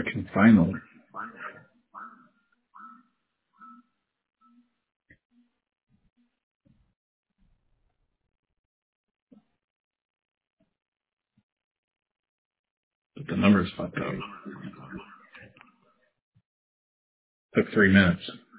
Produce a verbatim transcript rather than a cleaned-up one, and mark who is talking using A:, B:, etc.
A: freaking final. But the numbers fucked up. Took three minutes.